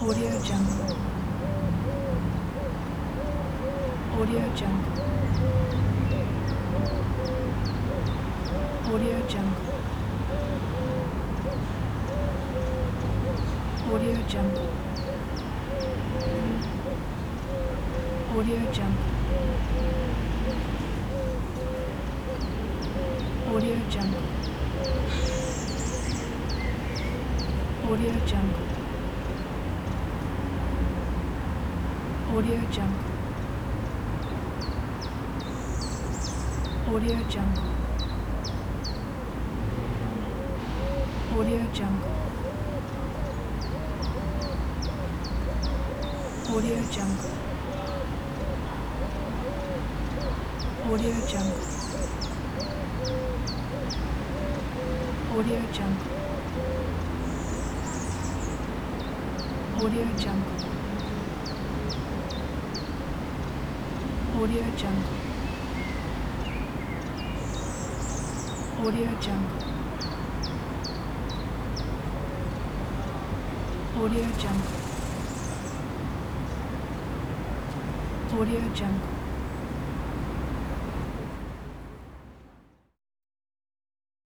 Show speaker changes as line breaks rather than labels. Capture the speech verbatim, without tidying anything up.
Audio Jungle. Audio Jungle. Audio Jungle. Audio Jungle. Audio Jungle. Audio Jungle. Audio Jungle. Audio Jungle. Audio Jungle. Audio Jungle. Audio Jungle. Audio Jungle. Audio Jungle. Audio Jungle. Audio Jungle. Audio Jungle. Audio Jungle. Audio Jungle.